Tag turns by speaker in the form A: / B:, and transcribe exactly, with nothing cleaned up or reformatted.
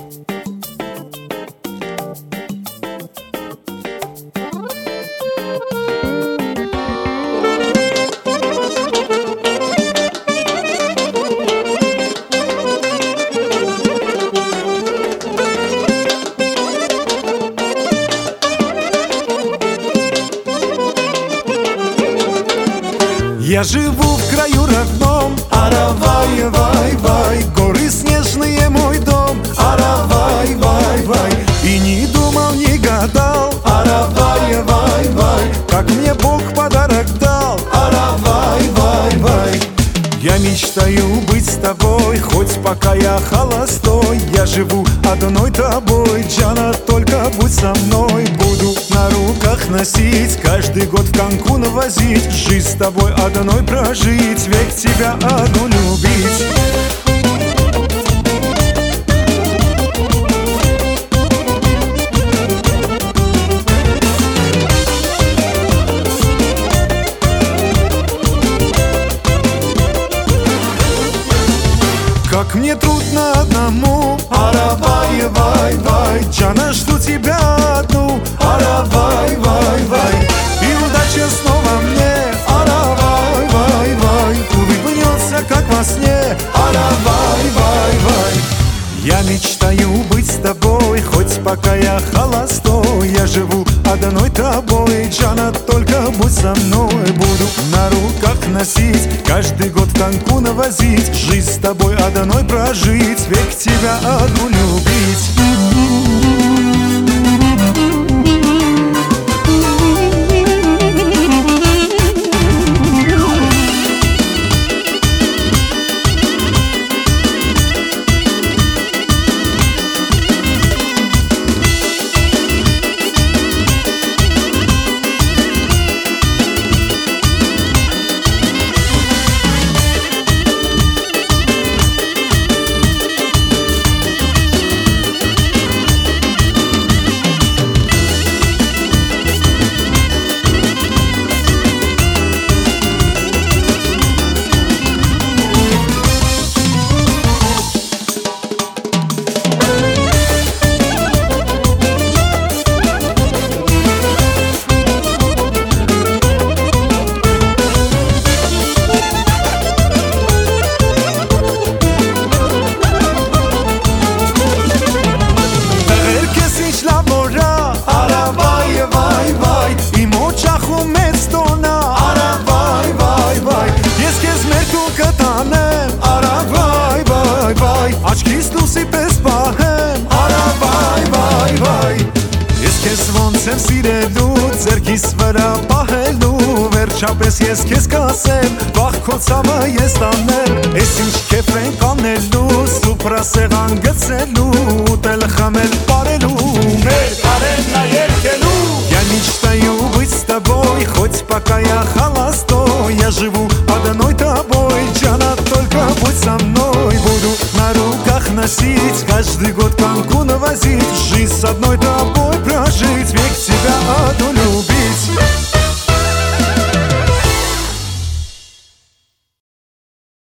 A: Я живу в краю родном, аравай, вай, вай, горы снежные мой дом, аравай, вай, вай. И не думал, не гадал, аравай, вай, вай, как мне Бог подарок дал, аравай, вай, вай. Я мечтаю быть с тобой, хоть пока я холостой. Я живу одной тобой, Джана, только будь со мной. Буду на руках носить, каждый год в Канкун возить, жизнь с тобой одной прожить, век тебя одну любить. Как мне трудно одному, аравай, вай, вай, Джана, жду тебя одну, аравай, вай, вай. И удача снова мне, аравай, вай, вай, улыбнется, как во сне, аравай, вай, вай. Я мечтаю быть с тобой, хоть пока я холостой. Я живу одной тобой, Джана, только будь со мной. Буду на руках носить, каждый год в Канкун возить, жизнь с тобой одной прожить, век тебя одну любить. Եմ սիրելու, ձերքիս վրա պահելու, վերջապես ես քեզ կասեմ, վաղ քո ցավը ես տանեմ, ես ինչ քեֆ ենք անելու, սուպրասեղան գցելու, ուտել խմել պարելու, մեր կարենն ա երգելու. Я мечтаю быть с тобой, хоть пока я холостой. Я живу одной тобой, Джана, только будь со мной. Буду на руках носить, каждый год Канкун возить, жизнь с одной тобой прожить, век тебя одну любить.